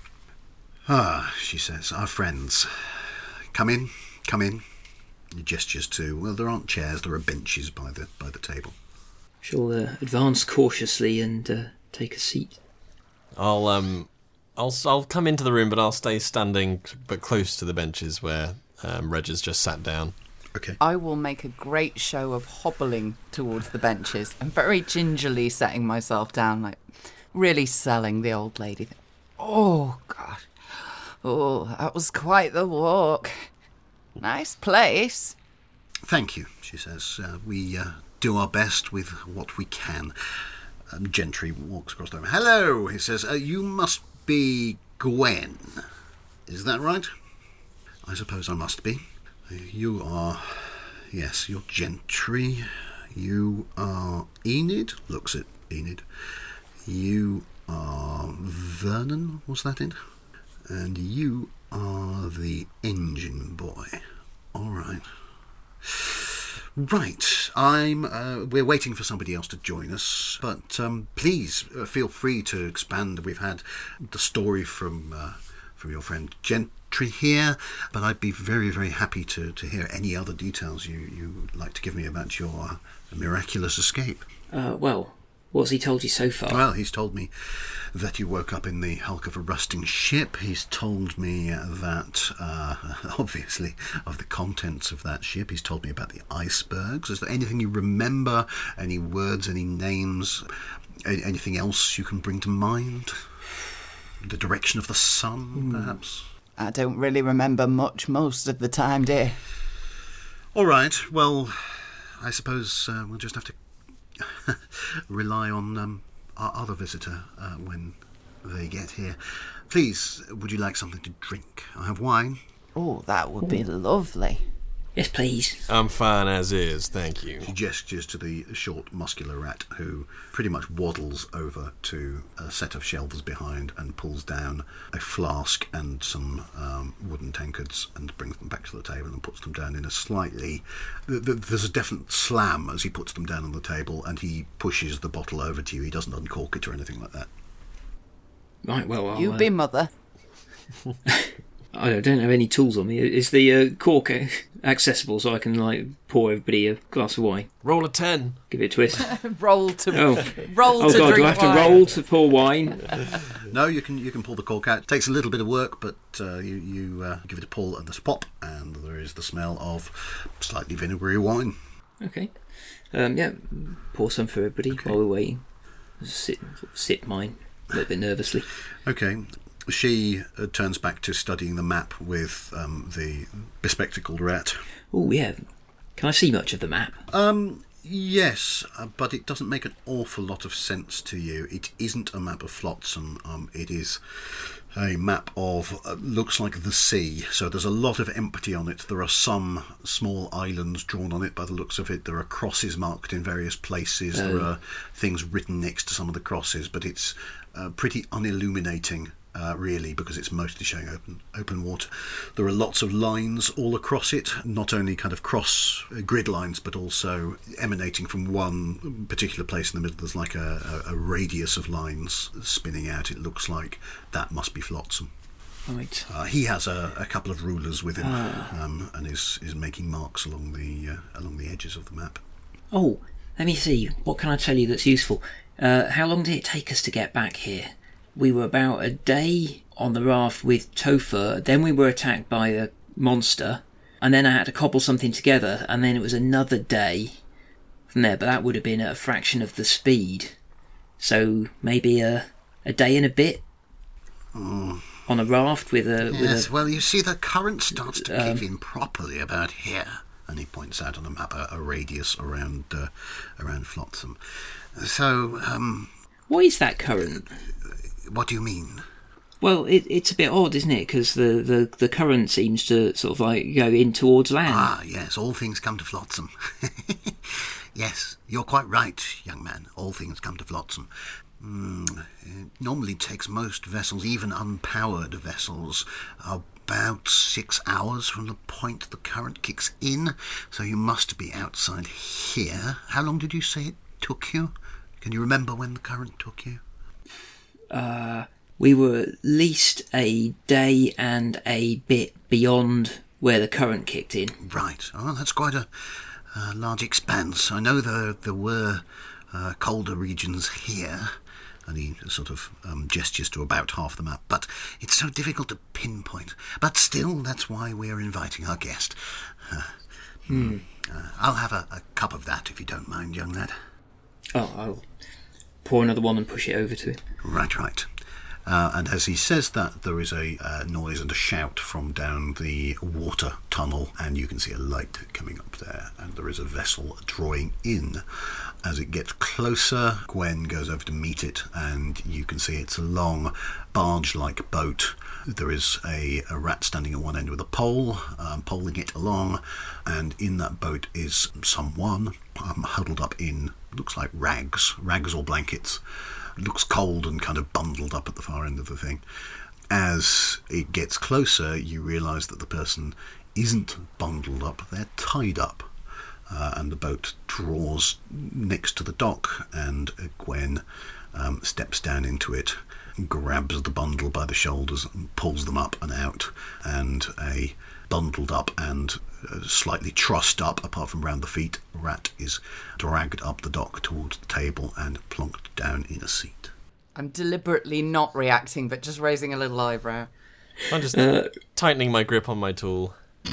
Ah, she says, our friends. Come in, come in. He gestures to, well, there aren't chairs, there are benches by the by the table. She'll uh, advance cautiously and uh, take a seat. I'll um, I'll I'll come into the room, but I'll stay standing, but close to the benches where um, Reg has just sat down. Okay. I will make a great show of hobbling towards the benches and very gingerly setting myself down, like really selling the old lady. Oh, gosh. Oh, that was quite the walk. Nice place. Thank you, she says. Uh, we uh, do our best with what we can. Um, Gentry walks across the room. Hello, he says. Uh, you must be Gwen. Is that right? I suppose I must be. You are, yes, you're Gentry. You are Enid. Looks at Enid. You are Vernon, was that it? And you are the engine boy. All right. Right. I'm. Uh, we're waiting for somebody else to join us, but um, please uh, feel free to expand. We've had the story from uh, from your friend Gentry here, but I'd be very, very happy to, to hear any other details you you would like to give me about your miraculous escape. Uh, well, what's he told you so far? Well, he's told me that you woke up in the hulk of a rusting ship. He's told me that, uh, obviously, of the contents of that ship. He's told me about the icebergs. Is there anything you remember? Any words, any names? Anything else you can bring to mind? The direction of the sun, perhaps? I don't really remember much most of the time, dear. All right, well, I suppose uh, we'll just have to rely on um, our other visitor uh, when they get here. Please, would you like something to drink? I have wine. Oh, that would be lovely. Yes, please. I'm fine as is, thank you. He gestures to the short, muscular rat who pretty much waddles over to a set of shelves behind and pulls down a flask and some um, wooden tankards and brings them back to the table and puts them down in a slightly... Th- th- there's a definite slam as he puts them down on the table, and he pushes the bottle over to you. He doesn't uncork it or anything like that. Right, well, I'll, You uh, be mother. I don't have any tools on me. Is the uh, cork uh, accessible so I can like pour everybody a glass of wine? Roll a ten. Give it a twist. Roll to Oh, roll oh to God! drink Do I have wine. to roll to pour wine? No, you can you can pull the cork out. It takes a little bit of work, but uh, you, you uh, give it a pull and there's a pop, and there is the smell of slightly vinegary wine. Okay. Um, yeah, pour some for everybody while we're waiting. Sit, sip mine a little bit nervously. Okay. She uh, turns back to studying the map with um, the bespectacled rat. Oh yeah. Can I see much of the map? Um, yes, uh, but it doesn't make an awful lot of sense to you. It isn't a map of Flotsam. Um, it is a map of, uh, looks like the sea. So there's a lot of empty on it. There are some small islands drawn on it by the looks of it. There are crosses marked in various places. Oh. There are things written next to some of the crosses, but it's uh, pretty unilluminating. Uh, really, because it's mostly showing open open water. There are lots of lines all across it, not only kind of cross uh, grid lines, but also emanating from one particular place in the middle. There's like a, a, a radius of lines spinning out. It looks like that must be Flotsam. Right. Uh, he has a, a couple of rulers with him, um, and is is making marks along the uh, along the edges of the map. Oh, let me see. What can I tell you that's useful? Uh, how long did it take us to get back here? We were about a day on the raft with Topher, then we were attacked by a monster, and then I had to cobble something together, and then it was another day from there, but that would have been at a fraction of the speed. So maybe a, a day and a bit Mm. on a raft with a... With Yes, a well, you see, the current starts to Um, kick in properly about here, and he points out on the map a, a radius around uh, around Flotsam. So, um, what is that current? what do you mean? Well, it, it's a bit odd, isn't it? Because the, the, the current seems to sort of like go in towards land. Ah, yes, all things come to Flotsam. Yes, you're quite right, young man. All things come to Flotsam. Mm, it normally takes most vessels, even unpowered vessels, about six hours from the point the current kicks in. So you must be outside here. How long did you say it took you? Can you remember when the current took you? Uh, we were at least a day and a bit beyond where the current kicked in. Right. Oh, that's quite a, a large expanse. I know there there were uh, colder regions here, and he sort of um, gestures to about half the map, but it's so difficult to pinpoint. But still, that's why we're inviting our guest. Uh, Hmm. uh, I'll have a, a cup of that, if you don't mind, young lad. Oh, I'll pour another one and push it over to him. Right, right. Uh, and as he says that, there is a uh, noise and a shout from down the water tunnel, and you can see a light coming up there, and there is a vessel drawing in. As it gets closer, Gwen goes over to meet it, and you can see it's a long barge-like boat. There is a, a rat standing at one end with a pole, um, poling it along, and in that boat is someone um, huddled up in, looks like rags, rags or blankets. Looks cold and kind of bundled up at the far end of the thing. As it gets closer, you realise that the person isn't bundled up, they're tied up. Uh, and the boat draws next to the dock, and Gwen um, steps down into it, grabs the bundle by the shoulders and pulls them up and out, and a bundled up and uh, slightly trussed up, apart from round the feet, rat is dragged up the dock towards the table and plonked down in a seat. I'm deliberately not reacting, but just raising a little eyebrow. I'm just Uh, tightening my grip on my tool.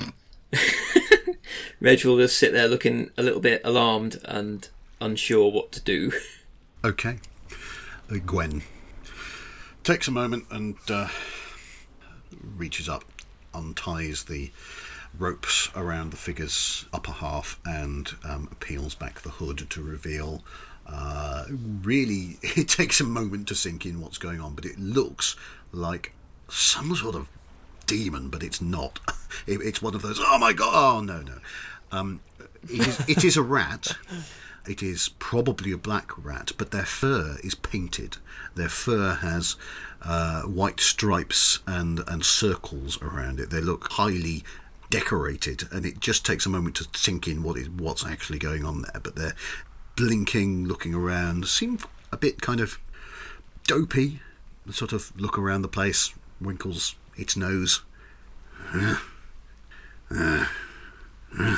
Reg will just sit there looking a little bit alarmed and unsure what to do. Okay. Uh, Gwen. takes a moment and uh, reaches up, unties the ropes around the figure's upper half and um, peels back the hood to reveal. Uh, really, it takes a moment to sink in what's going on, but it looks like some sort of demon, but it's not. It, it's one of those, oh my god, oh no, no. Um, it, is, it is a rat. It is probably a black rat, but their fur is painted. Their fur has uh, white stripes and, and circles around it. They look highly decorated, and it just takes a moment to sink in what is what's actually going on there. But they're blinking, looking around, seem a bit kind of dopey. They sort of look around the place, winkles its nose. Uh, uh, uh.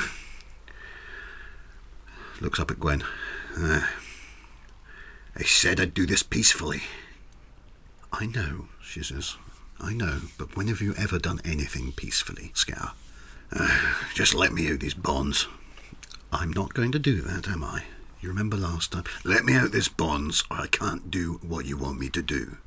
Looks up at Gwen. Uh, I said I'd do this peacefully. I know, she says. I know, but when have you ever done anything peacefully, Scour? Uh, just let me out these bonds. I'm not going to do that, am I? You remember last time? Let me out these bonds, or I can't do what you want me to do.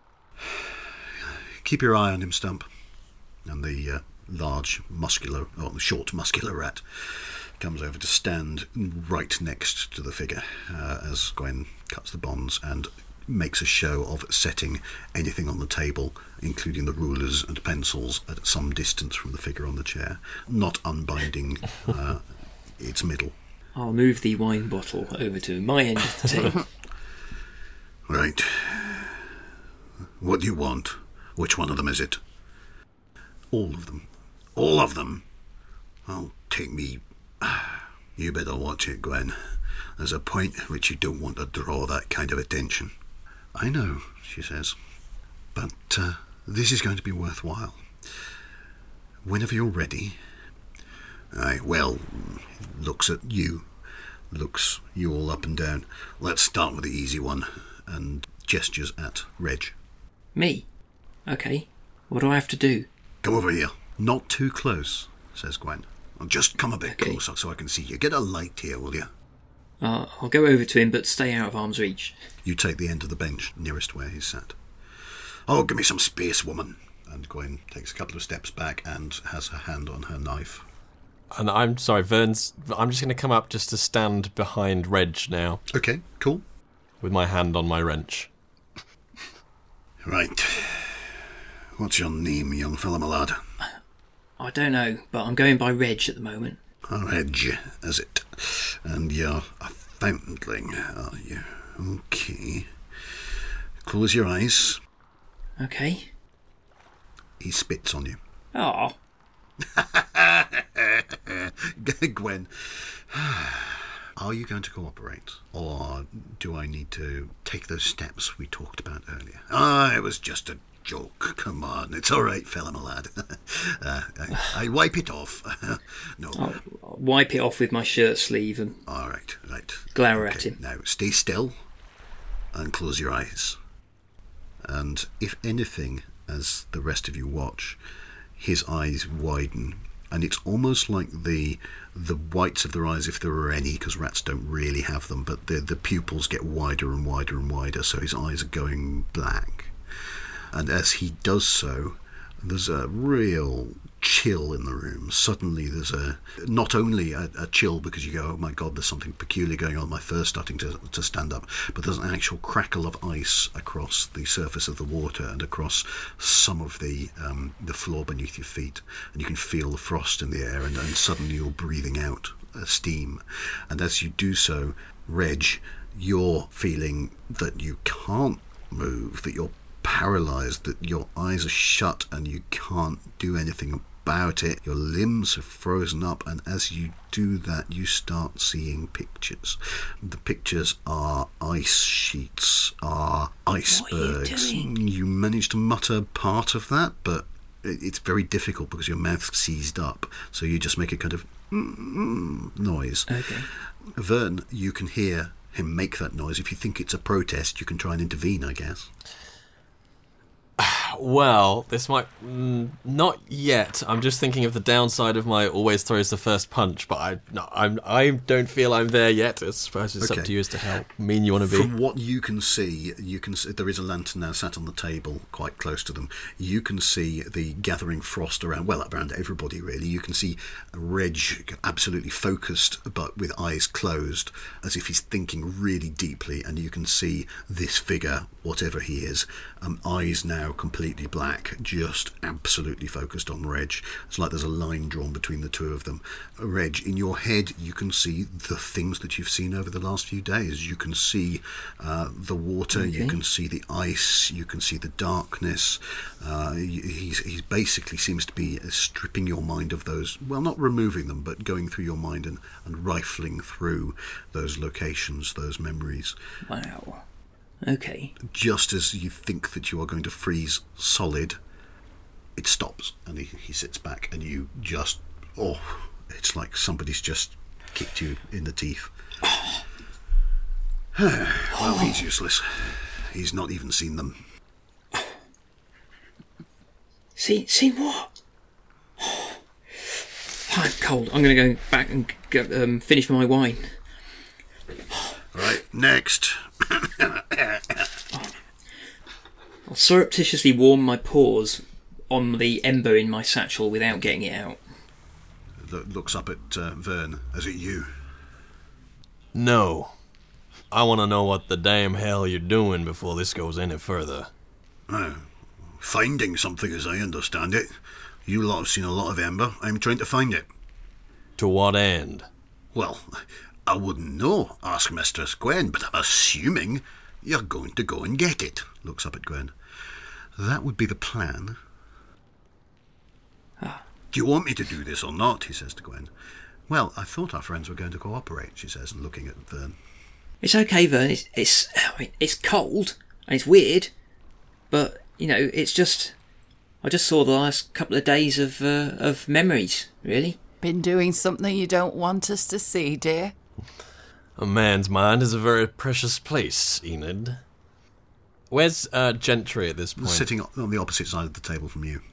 Keep your eye on him, Stump. And the uh, large, muscular, or the short, muscular rat comes over to stand right next to the figure uh, as Gwen cuts the bonds and makes a show of setting anything on the table, including the rulers and pencils, at some distance from the figure on the chair, not unbinding uh, its middle. I'll move the wine bottle over to my end of the table. Right. What do you want? Which one of them is it? All of them. All of them? Oh, take me... You better watch it, Gwen. There's a point at which you don't want to draw that kind of attention. I know, she says, but uh, this is going to be worthwhile. Whenever you're ready. Aye, well, looks at you. Looks you all up and down. Let's start with the easy one. And gestures at Reg. Me? Okay. What do I have to do? Come over here. Not too close, says Gwen. Just come a bit okay. closer so I can see you. Get a light here, will you? Uh, I'll go over to him, but stay out of arm's reach. You take the end of the bench nearest where he's sat. Oh, give me some space, woman. And Gwen takes a couple of steps back and has her hand on her knife. And I'm sorry, Vern's... I'm just going to come up just to stand behind Reg now. Okay, cool. With my hand on my wrench. Right. What's your name, young fella, my lad? I don't know, but I'm going by Reg at the moment. Reg, is it? And you're a foundling, are you? Okay. Close your eyes. Okay. He spits on you. Oh. Gwen, are you going to cooperate? Or do I need to take those steps we talked about earlier? Ah, it was just a joke. Come on, it's all right, fella, my lad. uh, I, I wipe it off. No. I'll, I'll wipe it off with my shirt sleeve and all right, right. glower okay, at him. Now, stay still and close your eyes. And if anything, as the rest of you watch, his eyes widen, and it's almost like the the whites of their eyes, if there are any, because rats don't really have them, but the the pupils get wider and wider and wider, so his eyes are going black. And as he does so, there's a real chill in the room. Suddenly there's a not only a, a chill because you go, oh my god, there's something peculiar going on, my fur's starting to, to stand up, but there's an actual crackle of ice across the surface of the water and across some of the um, the floor beneath your feet, and you can feel the frost in the air, and, and suddenly you're breathing out uh, steam. And as you do so, Reg, you're feeling that you can't move, that you're paralysed, that your eyes are shut and you can't do anything about it. Your limbs are frozen up, and as you do that, you start seeing pictures. The pictures are ice sheets, are icebergs. What are you doing? You manage to mutter part of that, but it's very difficult because your mouth's seized up, so you just make a kind of mm-mm noise. Okay. Vern, you can hear him make that noise. If you think it's a protest, you can try and intervene, I guess. Well, this might... Mm, not yet. I'm just thinking of the downside of my always throws the first punch, but I no, I'm, I don't feel I'm there yet. I suppose it's Okay. up to you as to how mean you want to be. From what you can see, you can see, there is a lantern now sat on the table quite close to them. You can see the gathering frost around, well, around everybody really. You can see Reg absolutely focused, but with eyes closed, as if he's thinking really deeply. And you can see this figure, whatever he is, um, eyes now completely black, just absolutely focused on Reg. It's like there's a line drawn between the two of them. Reg, in your head, you can see the things that you've seen over the last few days. You can see uh, the water, Okay. you can see the ice, you can see the darkness. Uh, he's, he basically seems to be stripping your mind of those, well, not removing them, but going through your mind and, and rifling through those locations, those memories. Wow. Okay. Just as you think that you are going to freeze solid, it stops, and he, he sits back, and you just, oh, it's like somebody's just kicked you in the teeth. Well, he's useless. He's not even seen them. See, see what? I'm cold. I'm going to go back and go, um, finish my wine. Right, next. I'll surreptitiously warm my paws on the ember in my satchel without getting it out. Lo- looks up at uh, Vern. Is it you? No. I want to know what the damn hell you're doing before this goes any further. Oh, finding something, as I understand it. You lot have seen a lot of ember. I'm trying to find it. To what end? Well, I wouldn't know. Ask Mistress Gwen, but I'm assuming you're going to go and get it. Looks up at Gwen. That would be the plan. Ah. Do you want me to do this or not? He says to Gwen. Well, I thought our friends were going to cooperate, she says, looking at Vern. It's okay, Vern. It's it's I mean, it's cold and it's weird, but you know, it's just I just saw the last couple of days of uh, of memories. Really, Been doing something you don't want us to see, dear? A man's mind is a very precious place, Enid. Where's uh, Gentry at this point? Sitting on the opposite side of the table from you.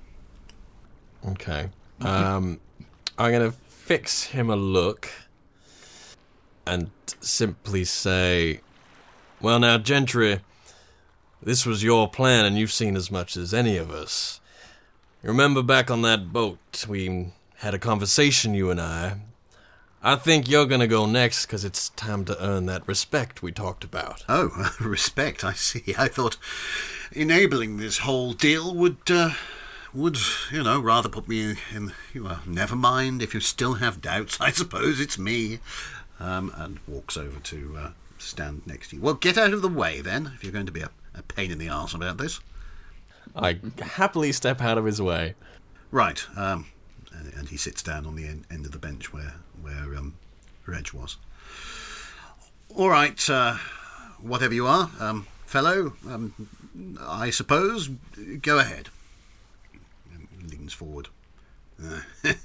Okay. Um, I'm going to fix him a look and simply say, well, now, Gentry, this was your plan and you've seen as much as any of us. You remember back on that boat, we had a conversation, you and I. I think you're going to go next because it's time to earn that respect we talked about. Oh, respect, I see. I thought enabling this whole deal would, uh, would, you know, rather put me in, in well, never mind. If you still have doubts, I suppose it's me. Um, and walks over to uh, stand next to you. Well, get out of the way, then, if you're going to be a, a pain in the arse about this. I happily step out of his way. Right, um, and, and he sits down on the end, end of the bench where, where um, Reg was. All right, uh, whatever you are, um, fellow, um, I suppose, go ahead. And leans forward. Uh,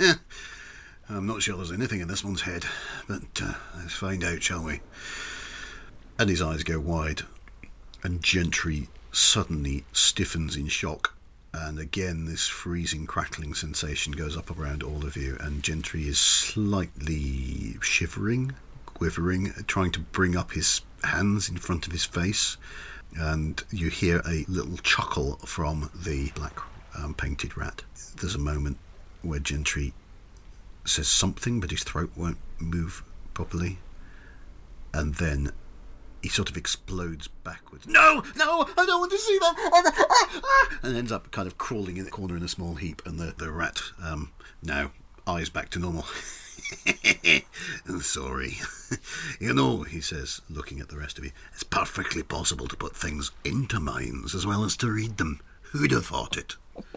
I'm not sure there's anything in this one's head, but uh, let's find out, shall we? And his eyes go wide, and Gentry suddenly stiffens in shock, and again this freezing, crackling sensation goes up around all of you, and Gentry is slightly shivering, quivering, trying to bring up his hands in front of his face, and you hear a little chuckle from the black um, painted rat. There's a moment where Gentry says something, but his throat won't move properly, and then he sort of explodes backwards. No, no, I don't want to see that. And ends up kind of crawling in the corner in a small heap, and the, the rat, um, now, eyes back to normal. I'm sorry. You know, he says, looking at the rest of you, it's perfectly possible to put things into minds as well as to read them. Who'd have thought it?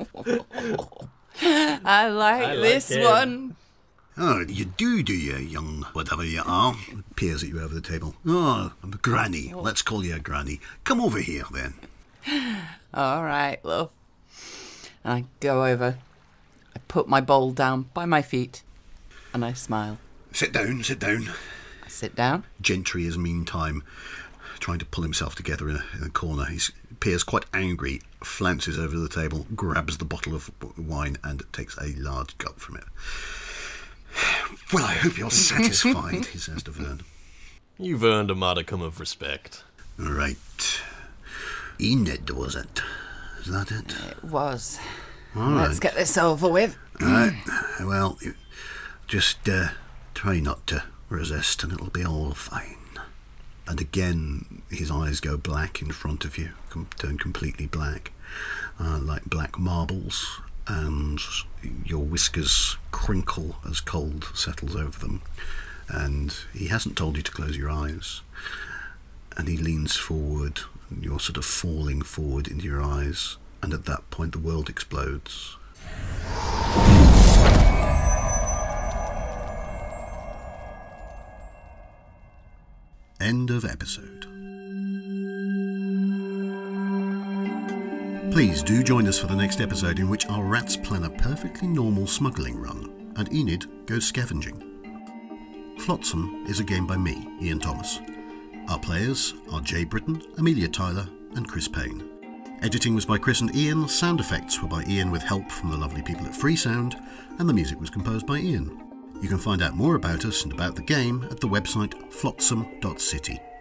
I like, I like this him. one. Oh, you do, do you, young whatever you are? Peers at you over the table. Oh, Granny. Let's call you a Granny. Come over here, then. All right, love. I go over. I put my bowl down by my feet, and I smile. Sit down, sit down. I sit down. Gentry is meantime trying to pull himself together in a, in a corner. He appears quite angry, flounces over the table, grabs the bottle of wine and takes a large gulp from it. Well, I hope you're satisfied, he says to Vern. You've earned a modicum of respect. Right. Enid, was it? Is that it? It was. All Let's right. get this over with. All right. Well, you just uh, try not to resist and it'll be all fine. And again, his eyes go black in front of you, com- turn completely black, uh, like black marbles, and your whiskers crinkle as cold settles over them. And he hasn't told you to close your eyes. And he leans forward, and you're sort of falling forward into your eyes, and at that point the world explodes. End of episode. Please do join us for the next episode, in which our rats plan a perfectly normal smuggling run and Enid goes scavenging. Flotsam is a game by me, Ian Thomas. Our players are Jay Britton, Amelia Tyler and Chris Payne. Editing was by Chris and Ian, sound effects were by Ian with help from the lovely people at Freesound, and the music was composed by Ian. You can find out more about us and about the game at the website flotsam dot city.